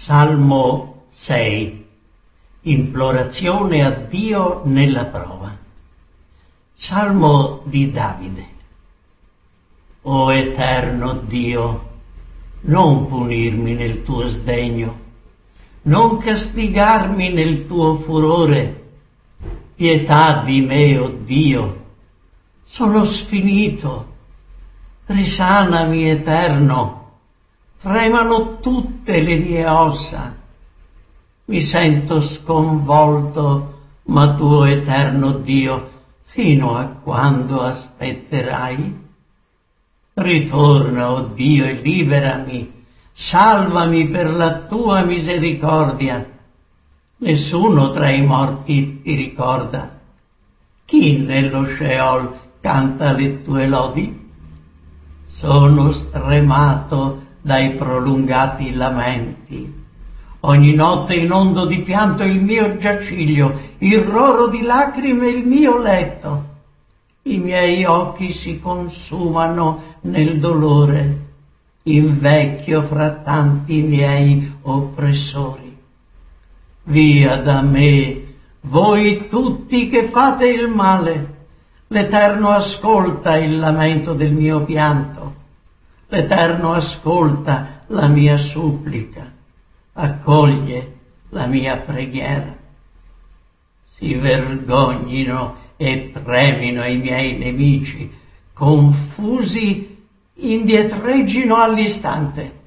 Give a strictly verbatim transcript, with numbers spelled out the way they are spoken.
Salmo sei. Implorazione a Dio nella prova. Salmo di Davide. O eterno Dio, non punirmi nel tuo sdegno, non castigarmi nel tuo furore. Pietà di me, o Dio, sono sfinito. Risanami, eterno. Tremano tutte le mie ossa. Mi sento sconvolto, ma tu, eterno Dio, fino a quando aspetterai? Ritorna, o Dio, e liberami, salvami per la tua misericordia. Nessuno tra i morti ti ricorda. Chi nello Sheol canta le tue lodi? Sono stremato dai prolungati lamenti. Ogni notte inondo di pianto il mio giaciglio, il roro di lacrime il mio letto. I miei occhi si consumano nel dolore, invecchio fra tanti miei oppressori. Via da me, voi tutti che fate il male. L'Eterno ascolta il lamento del mio pianto. L'Eterno ascolta la mia supplica. Accoglie la mia preghiera. Si vergognino e tremino i miei nemici, confusi indietreggino all'istante.